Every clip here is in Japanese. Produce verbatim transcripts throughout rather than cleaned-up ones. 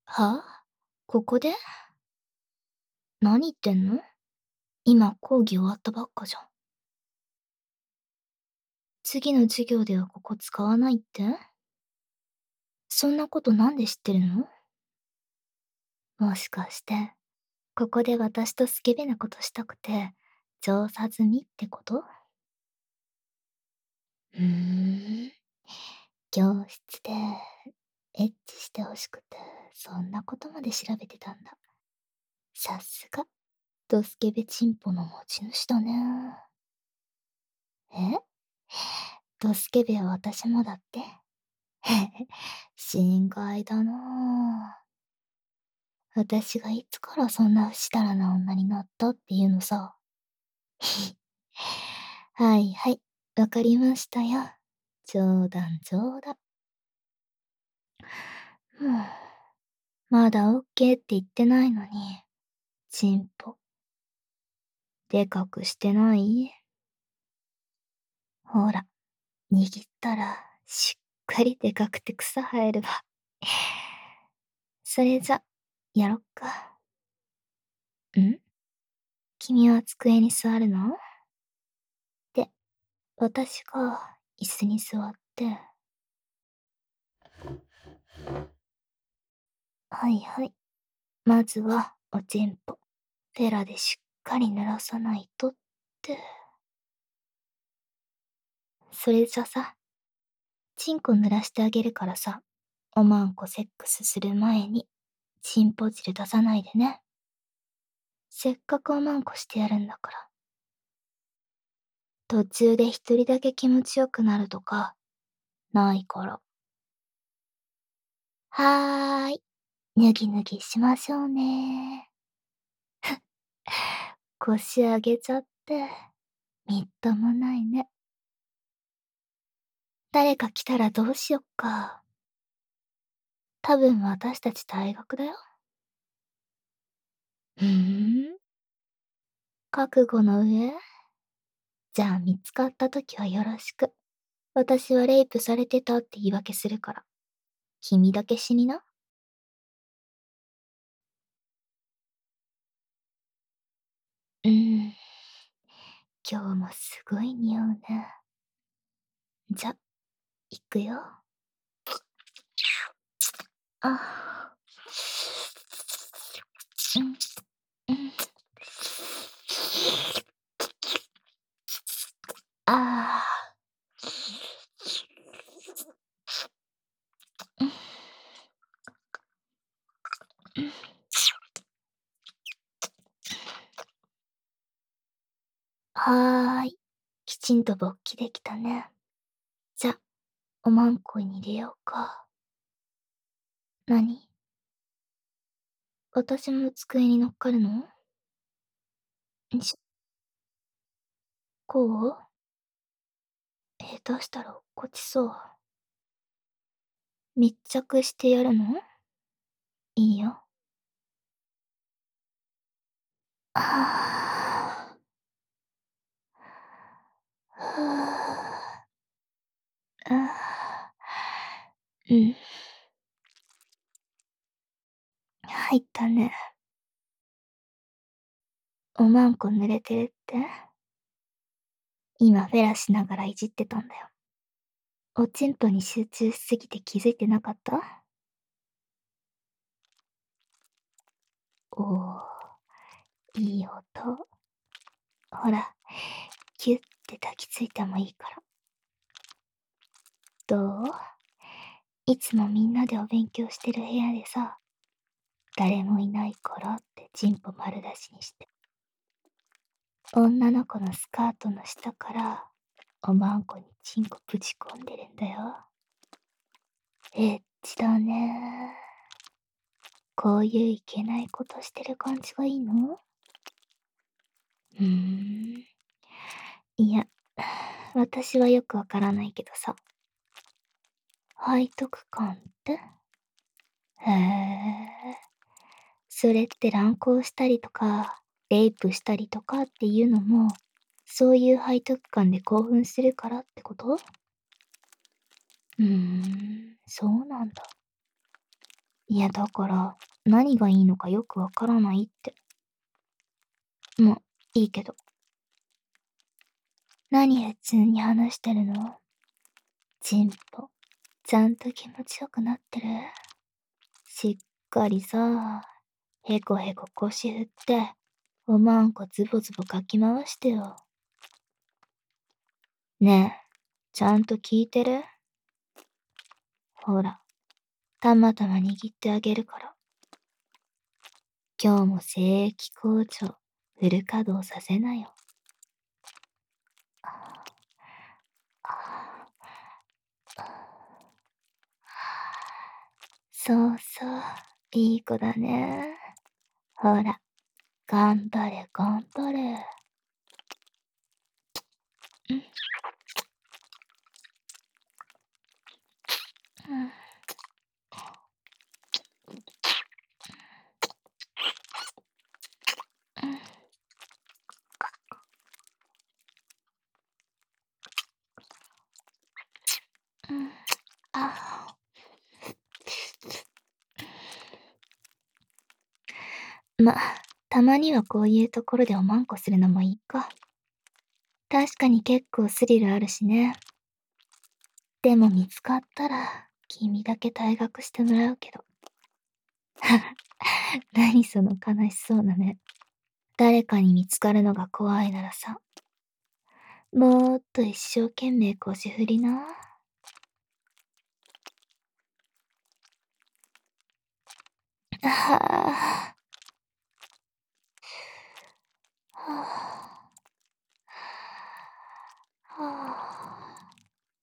は？ここで？何言ってんの？今講義終わったばっかじゃん。次の授業ではここ使わないって？そんなことなんで知ってるの？もしかして、ここで私とスケベなことしたくて、調査済みってこと？うーん。教室で、エッチしてほしくて、そんなことまで調べてたんだ。さすが、ドスケベチンポの持ち主だね。え？ドスケベは私もだって。へへ、心外だなぁ。私がいつからそんな不死だらな女になったっていうのさ。はいはい、わかりましたよ。冗談冗談。もう、まだオッケーって言ってないのに、チンポ。でかくしてない？ほら、握ったら、しっかりでかくて草生えるわ。それじゃ、やろっか。ん？君は机に座るの？で、私が椅子に座って。はいはい。まずは、おちんぽ。フェラでしっかり濡らさないとって。それじゃさ、チンコ濡らしてあげるからさ、おまんこセックスする前に、チンポ汁出さないでね。せっかくおまんこしてやるんだから。途中で一人だけ気持ちよくなるとか、ないから。はーい。脱ぎ脱ぎしましょうね。腰上げちゃって、みっともないね。誰か来たらどうしよっか。多分私たち退学だよ。ふーん。覚悟の上？じゃあ見つかった時はよろしく。私はレイプされてたって言い訳するから。君だけ死にな。うーん。今日もすごい匂うね。じゃ、行くよ。あ。うん、うん。ああ。うん。うん。はーい。きちんと勃起できたね。じゃ、おまんこに入れようか。なに？私も机に乗っかるの？んしこう？下手したら落っこちそう。密着してやるの？いいよ。ああ。ふう。ああ。うん。入ったね。おまんこ濡れてるって？今フェラしながらいじってたんだよ。おちんぽに集中しすぎて気づいてなかった？おお、いい音。ほら、キュッて抱きついてもいいから。どう？いつもみんなでお勉強してる部屋でさ、誰もいないからってチンポ丸出しにして。女の子のスカートの下から、おまんこにチンコぶち込んでるんだよ。エッチだね。こういういけないことしてる感じがいいの？うーん。いや、私はよくわからないけどさ。背徳感って？へえ。それって乱交したりとか、レイプしたりとかっていうのも、そういう背徳感で興奮するからってこと？うーん、そうなんだ。 いやだから、何がいいのかよくわからないって。ま、いいけど。何普通に話してるの？チンポ、ちゃんと気持ちよくなってる？しっかりさ、へこへこ腰振って、おまんこズボズボかき回してよ。ねえ、ちゃんと聞いてる？ほら、たまたま握ってあげるから。今日も精液工場、フル稼働させなよ。そうそう、いい子だね。ほら、頑張れ頑張れ。うん。うん。うん。うん。あ。ま、たまにはこういうところでおまんこするのもいいか。確かに結構スリルあるしね。でも見つかったら、君だけ退学してもらうけど。何その悲しそうな目。誰かに見つかるのが怖いならさ、もっと一生懸命腰振りな。はあ。はあ。はあ。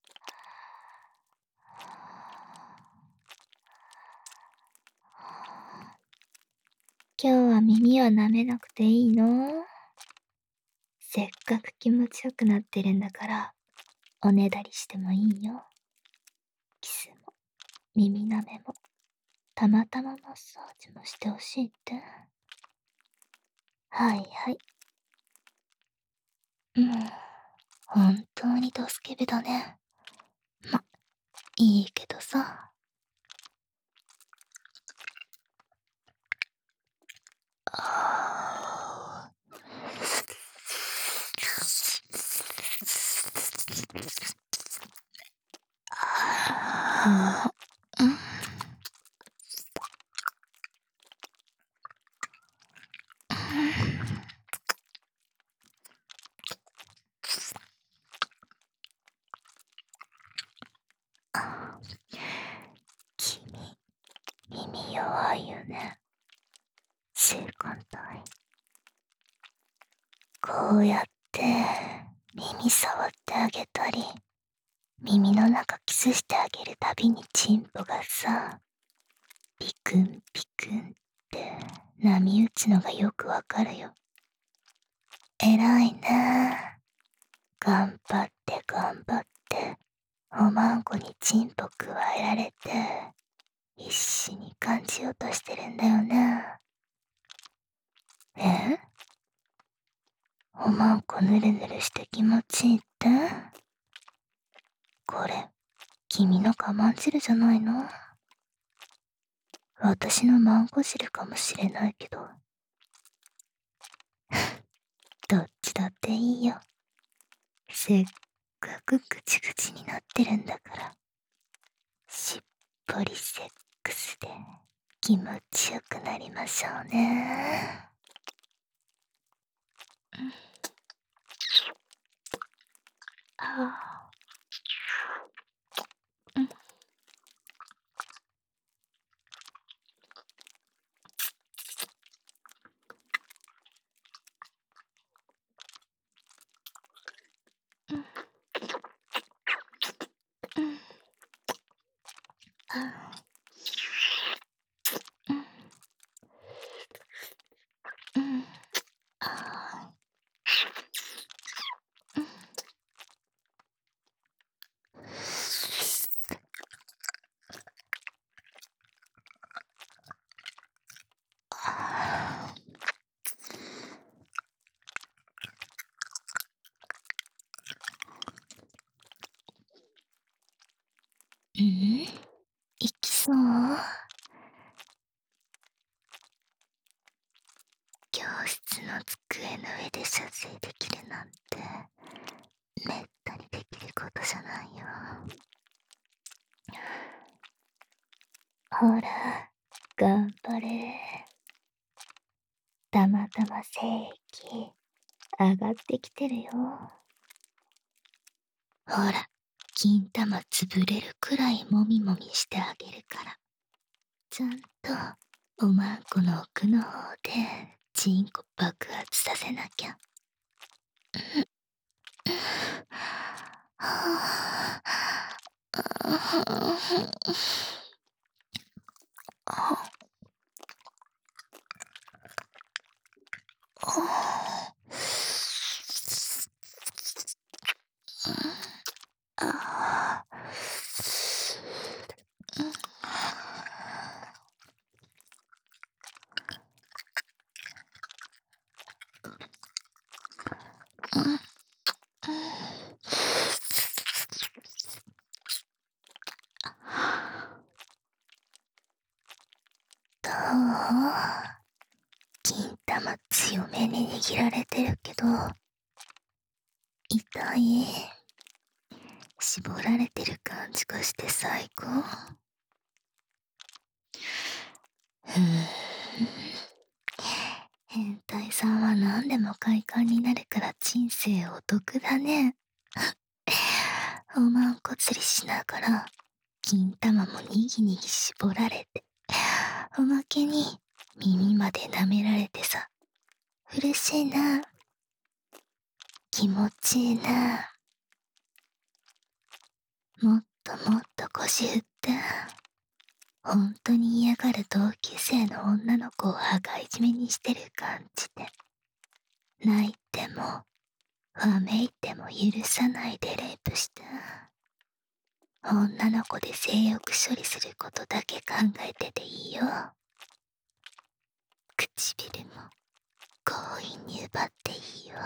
今日は耳は舐めなくていいの？せっかく気持ちよくなってるんだから、おねだりしてもいいよ。キスも、耳舐めも、たまたまマッサージもしてほしいって。はいはい。もう、本当にドスケベだね。ま、いいけどさ。ああ。うん。君、耳弱いよね。性感帯。こうやって耳触ってあげたり、耳の中キスしてあげるたびにチンポがさ、ピクンピクンって波打つのがよくわかるよ。偉いね。頑張って頑張って、おまんこにチンポ加えられて、必死に感じようとしてるんだよね。え？おまんこぬるぬるして気持ちいいって？これ、君の我慢汁じゃないの？私のマンコ汁かもしれないけど。どっちだっていいよ。せっかくぐちぐちになってるんだから。しっぽりセックスで気持ちよくなりましょうね。うん。ああ。うん。うん。うん。ああ。うん。うん。ああ。うん。ああ。うん？息睡できるなんて、めったにできることじゃないよ。ほら、頑張れ。たまたま正気上がってきてるよ。ほら、金玉潰れるくらいもみもみしてあげるから。ちゃんとおまんこの奥の方でチンコ爆発させなきゃ。はあ、どう？金玉強めに握られてるけど、痛い？絞られてる感じがして最高。ふーん。変態さんは何でも快感になるから人生お得だね。おまんこ釣りしながら、金玉もにぎにぎ絞られて、おまけに耳まで舐められてさ、嬉しいな。気持ちいいな。もっともっと腰振って、本当に嫌がる同級生の女の子を羽交い締めにしてる感じで、泣いても、わめいても許さないでレイプして、女の子で性欲処理することだけ考えてていいよ。唇も強引に奪っていいよ。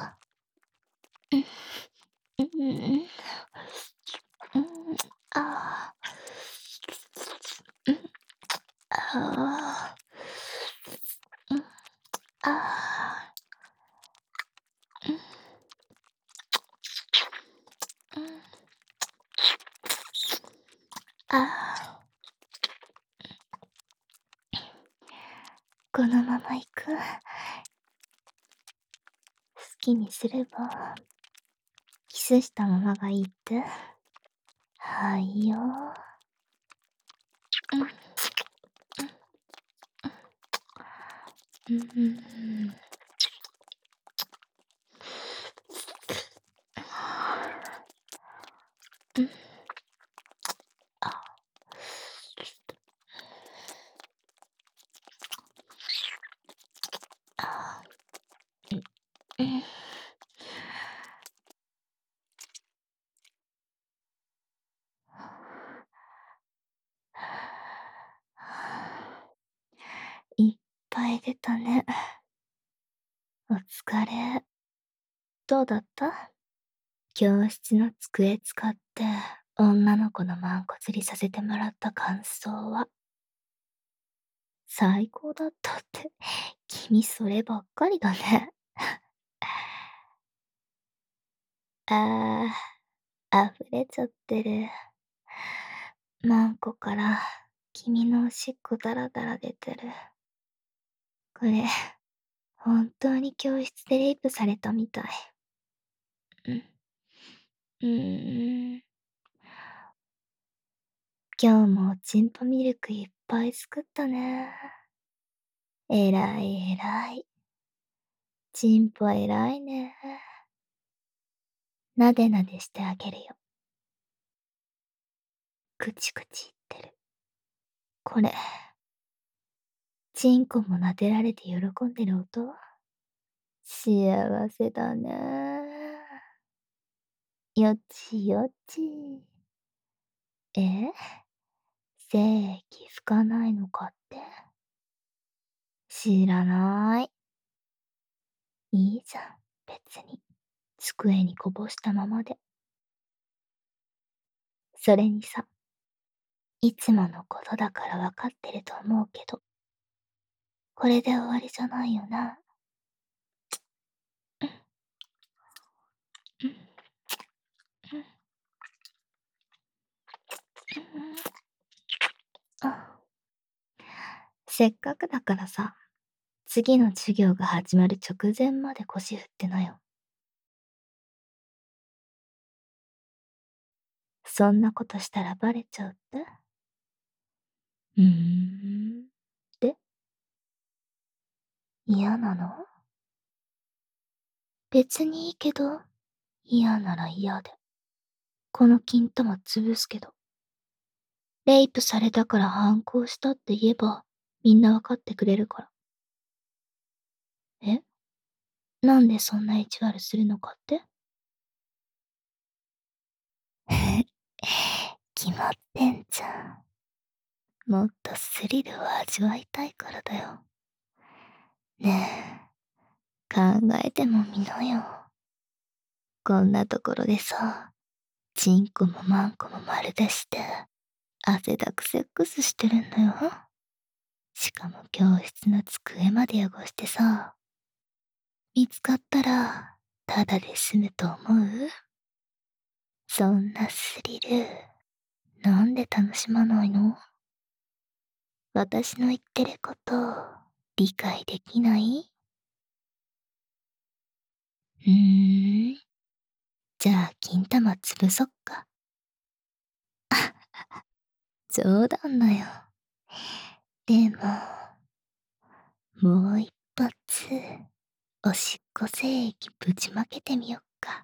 うん、うん、うん、ああ、うん、ああ、うん、ああ、うん、うん、ああ、このまま行く？好きにすれば、キスしたままがいいって？はいよ。うん、うん、うん、うん。うん、あ、あ、うん。いっぱい出たね。お疲れ。どうだった？教室の机使って女の子のマンコ釣りさせてもらった感想は？最高だったって、君そればっかりだね。ああ、溢れちゃってる。マンコから君のおしっこダラダラ出てる。これ、本当に教室でレイプされたみたい。うん。うーん。今日もおちんぽミルクいっぱい作ったね。えらいえらい。ちんぽえらいね。なでなでしてあげるよ。くちくち言ってる。これ、ちんこも撫でられて喜んでる音？幸せだね。よちよち。え？正気吹かないのかって？知らない。いいじゃん、別に。机にこぼしたままで。それにさ、いつものことだからわかってると思うけど、これで終わりじゃないよな。 あ、せっかくだからさ、次の授業が始まる直前まで腰振ってなよ。そんなことしたらバレちゃうって？うーん。で、嫌なの？別にいいけど、嫌なら嫌で。この金玉潰すけど。レイプされたから反抗したって言えば、みんなわかってくれるから。え？なんでそんな意地悪するのかって？決まってんじゃん。もっとスリルを味わいたいからだよ。ねえ、考えてもみなよ。こんなところでさ、チンコもマンコも丸出して、汗だくセックスしてるんだよ。しかも教室の机まで汚してさ、見つかったら、ただで済むと思う？そんなスリル、なんで楽しまないの？私の言ってること、理解できない？うーん。じゃあ、金玉潰そっか。冗談だよ。でも、もう一発、おしっこ精液ぶちまけてみよっか。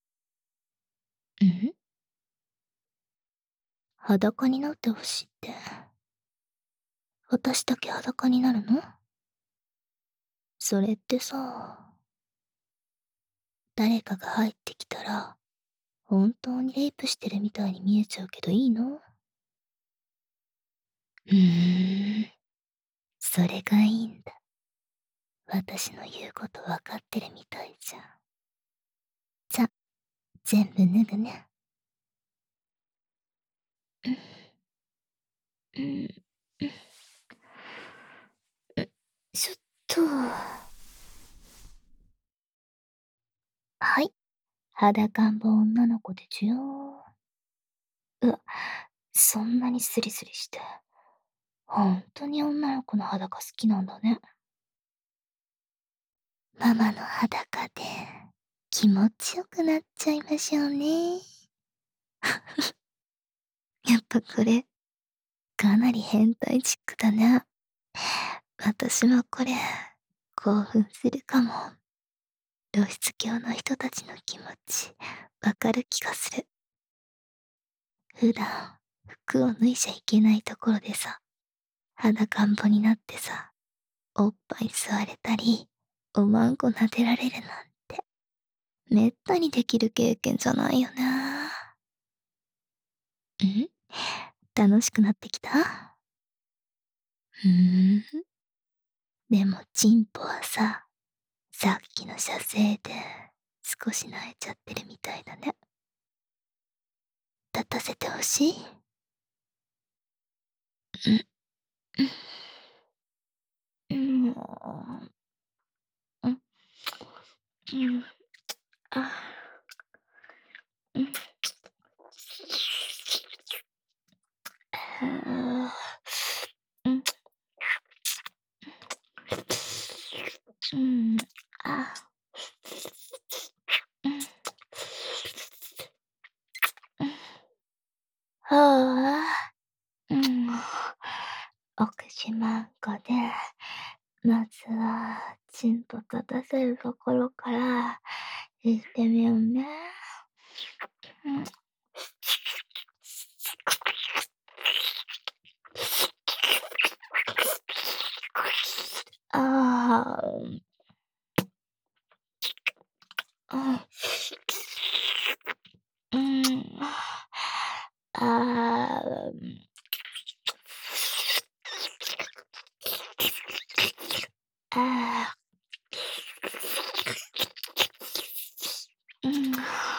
ん？裸になってほしいって。私だけ裸になるの？それってさ、誰かが入ってきたら、本当にレイプしてるみたいに見えちゃうけどいいの？うーん、それがいいんだ。私の言うことわかってるみたいじゃん。じゃ、全部脱ぐね。うん、うん、うん。ちょっと。はい。裸んぼ女の子でちゅよ。うわ、そんなにスリスリして。ほんとに女の子の裸好きなんだね。ママの裸で気持ちよくなっちゃいましょうね。やっぱこれ、かなり変態チックだね。私もこれ、興奮するかも。露出狂の人たちの気持ち、わかる気がする。普段、服を脱いじゃいけないところでさ、裸んぼになってさ、おっぱい吸われたり、おまんこ撫でられるなんて、めったにできる経験じゃないよね。ん？楽しくなってきた？ふーん。でもチンポはさ、さっきの射精で少し泣いちゃってるみたいだね。立たせてほしい？うん、うん、うん、うん、あ、うん、あ、うん、うん、あ、うん、うん、はあ、うん、お口まんこで、まずは、チンポ立たせるところから行ってみようね。うん、ああ、うん、うん、ああ、ああ、うん、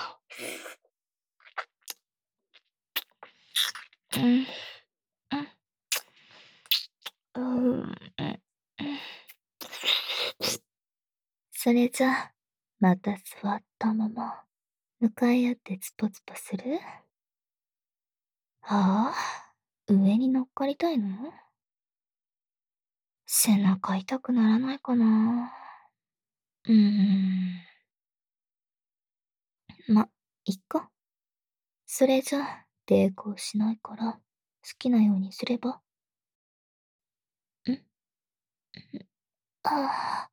うん、うん、うん、それじゃ、また座ったまま、向かい合ってツポツポする？ ああ、上に乗っかりたいの？背中痛くならないかな。うーん。ま、いっか。それじゃ、抵抗しないから、好きなようにすれば？ん？ああ。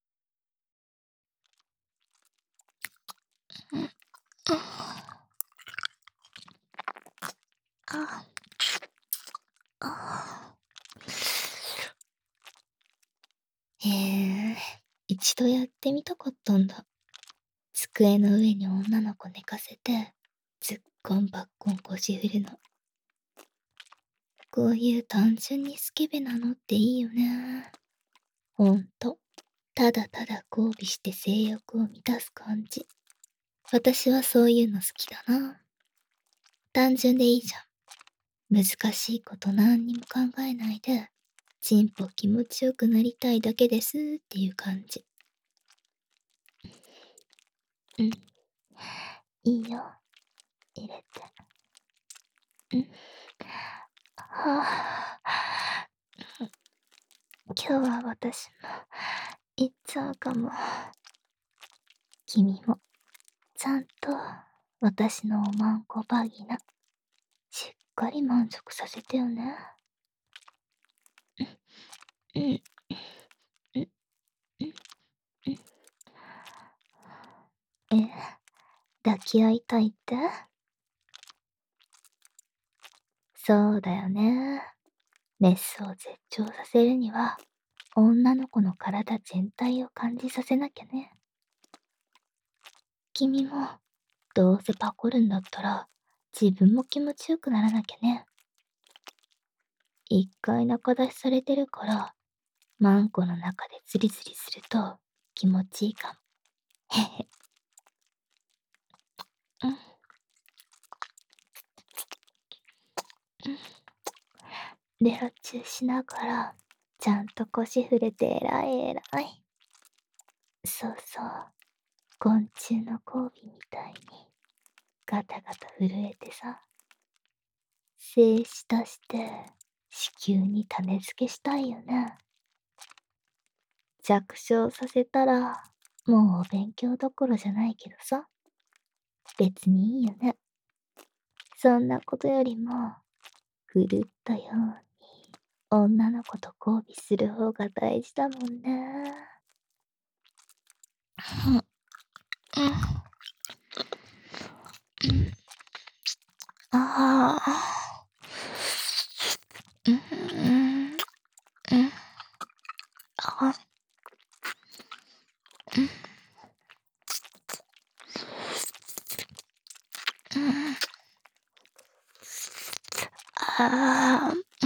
うん、ああ。ああ。へえ、一度やってみたかったんだ。机の上に女の子寝かせて、ずっこんばっこん腰振るの。こういう単純にスケベなのっていいよね。ほんと、ただただ交尾して性欲を満たす感じ。私はそういうの好きだな。単純でいいじゃん。難しいことなんにも考えないで、チンポ気持ちよくなりたいだけですっていう感じ。うん。いいよ。入れて。うん。はあ。今日は私も行っちゃうかも。君もちゃんと私のおまんこバギナしっかり満足させてよね。うん、うん、うん、うん、うん。え、抱き合いたいって？そうだよね。メスを絶頂させるには、女の子の体全体を感じさせなきゃね。君も、どうせパコるんだったら、自分も気持ちよくならなきゃね。一回仲出しされてるから、マンコの中でズリズリすると気持ちいいかも。へへ。うん。うん。ベロチューしながら、ちゃんと腰振れてえらいえらい。そうそう。昆虫の交尾みたいに、ガタガタ震えてさ。精子出して、子宮に種付けしたいよね。弱小させたら、もうお勉強どころじゃないけどさ。別にいいよね。そんなことよりも、ふるったように、女の子と交尾する方が大事だもんね。うん、うん、うん。ああ。うん、うん、うん。あ、うん。うん。ああ、うん。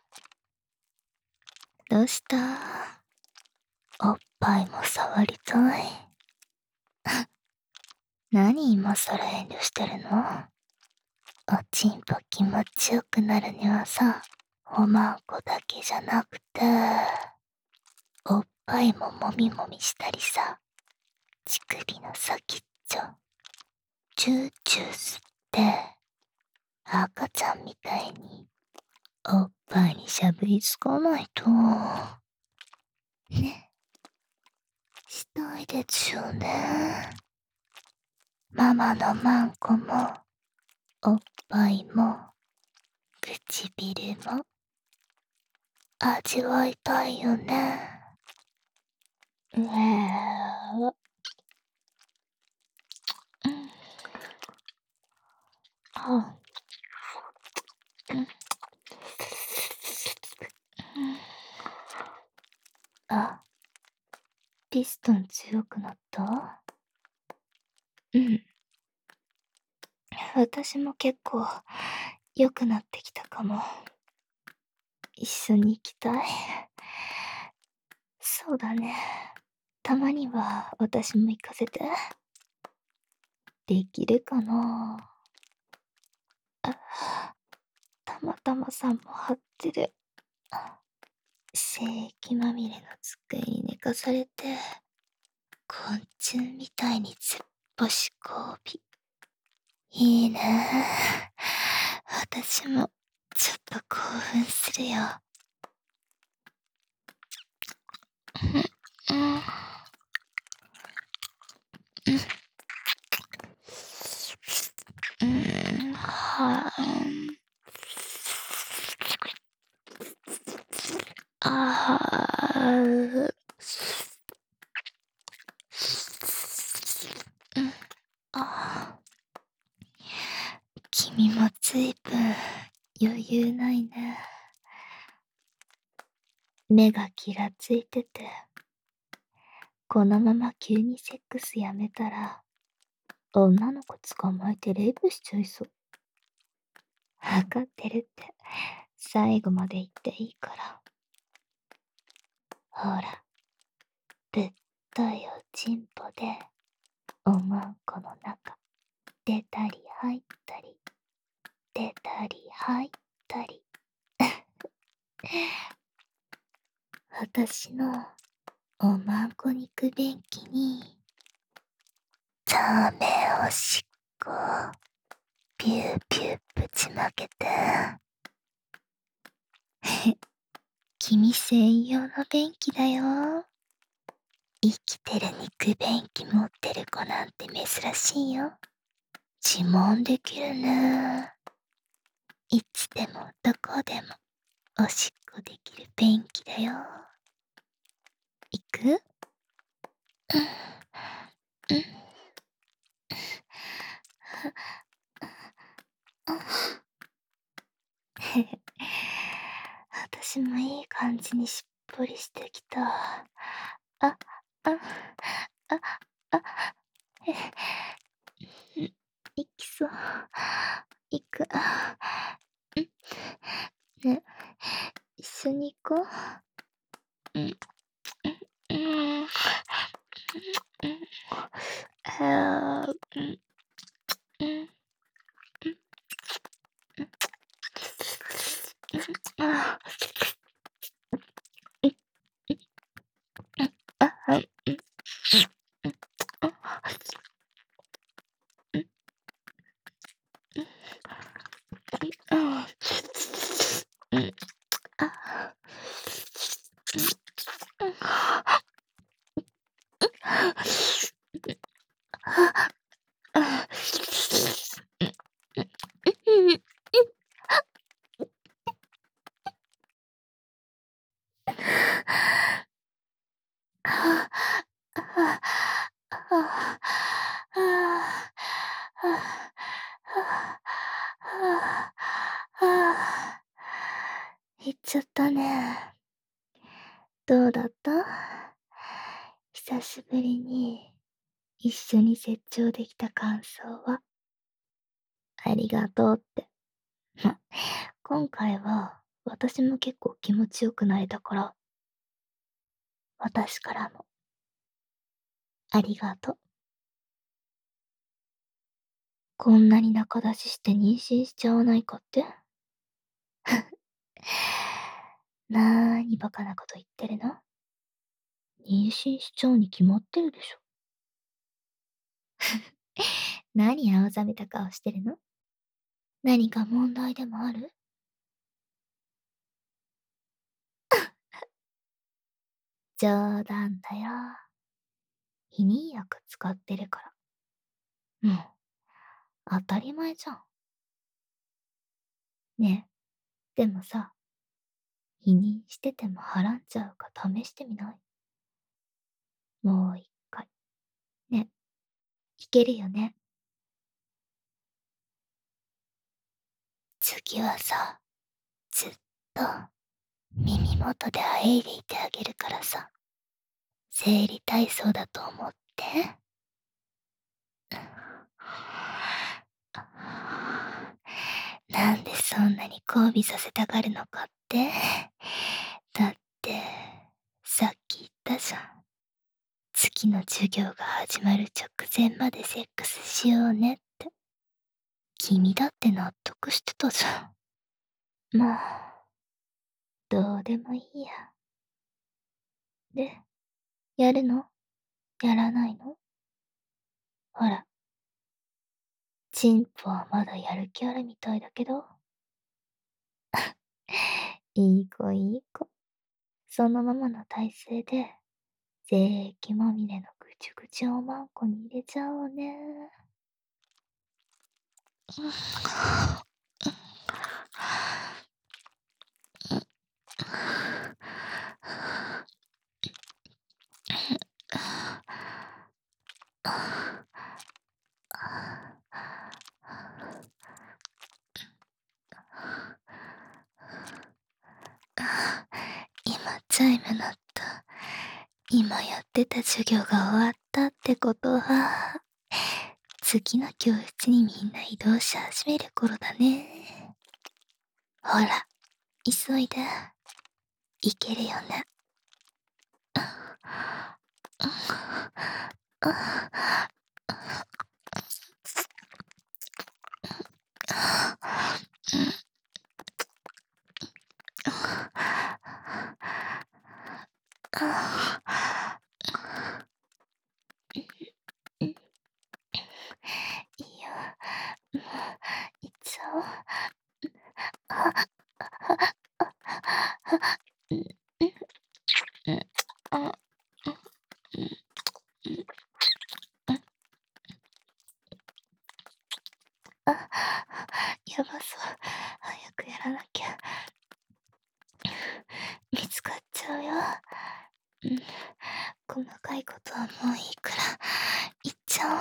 どうした？おっぱいも触りたい。何今更遠慮してるの？おちんぽ気持ちよくなるにはさ、おまんこだけじゃなくて、おっぱいももみもみしたりさ、乳首の先っちょ、チューチュー吸って、赤ちゃんみたいに、おっぱいにしゃぶりつかないと。ね、したいですよね。ママのマンコも、おっぱいも、唇も、味わいたいよね。うえー。うん。あ、うん。うん。あ、ピストン強くなった？うん。私も結構良くなってきたかも。一緒に行きたい。そうだね。たまには私も行かせて。できるかな？あ、たまたまさんも張ってる。精液まみれの机に寝かされて、昆虫みたいにずっぽし交尾。いいね。私奮するよ。うん、うん、うん、はん、あー、うん、あー、君もずいぶん余裕ないね。目がキラついてて、このまま急にセックスやめたら、女の子捕まえてレイプしちゃいそう。わかってるって。最後まで言っていいから。ほら、ぶっといおちんぽで、おまんこの中、出たり入ったり、出たり入ったり。私のおまんこ肉便器に、ダメおしっこ、ピューピューぶちまけて。君専用の便器だよ。生きてる肉便器持ってる子なんて珍しいよ。自慢できるね。いつでもどこでもおしっこできる便器だよ。いく？うん、うん、私もいい感じにしっぽりしてきた。あ、あ、あ、あ、え、いきそう。いく。ね、一緒に行こう。うん、うん、うん、あー、うん、うん、あー、あ、はい、うん、あ、うん、あ、あ、うん、あ、あ、あ、あ、あ、言っちゃったね。どうだった？久しぶりに一緒に成長できた感想は？ありがとうって。ま、今回は私も結構気持ちよくなれたから、私からもありがとう。こんなに仲出しして妊娠しちゃわないかって？なーにバカなこと言ってるの？妊娠しちゃうに決まってるでしょ。何青ざめた顔してるの？何か問題でもある？冗談だよ。避妊薬使ってるから。もう、当たり前じゃん。ねえ、でもさ、否認しててもはらんじゃうか試してみない？もう一回。ね、いけるよね。次はさ、ずっと耳元であえいでいてあげるからさ、生理体操だと思って。なんでそんなに交尾させたがるのかって？だって、さっき言ったじゃん。次の授業が始まる直前までセックスしようねって。君だって納得してたじゃん。まあ、どうでもいいや。で、やるの？やらないの？ほら、チンポはまだやる気あるみたいだけど。 いい子いい子。そのままの体勢で、精液まみれのぐちゅぐちゅおまんこに入れちゃおうね。今チャイム鳴った。今やってた授業が終わったってことは、次の教室にみんな移動し始める頃だね。ほら、急いで。いけるよね。いいよ。もう、行っちゃおう。あ、やばそう。早くやらなきゃ。見つかっちゃうよ。うん、細かいことはもういいから、行っちゃおう。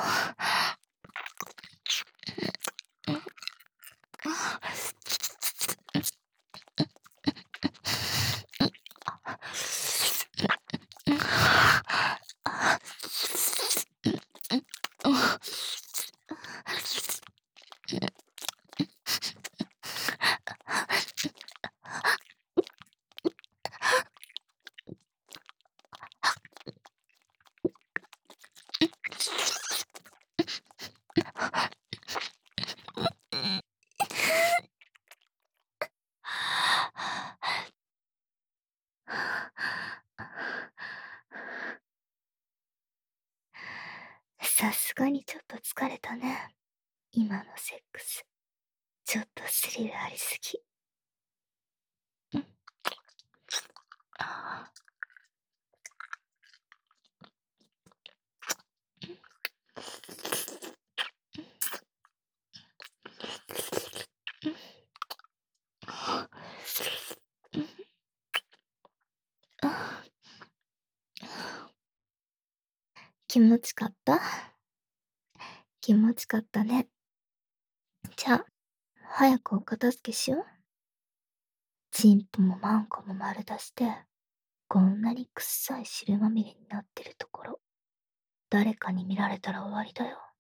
さすがにちょっと疲れたね。今のセックス。ちょっとスリルありすぎ。うん。ああ、気持ちかった？気持ちかったね。じゃあ、早くお片付けしよう。チンポもマンコも丸出して、こんなにくっさい汁まみれになってるところ、誰かに見られたら終わりだよ。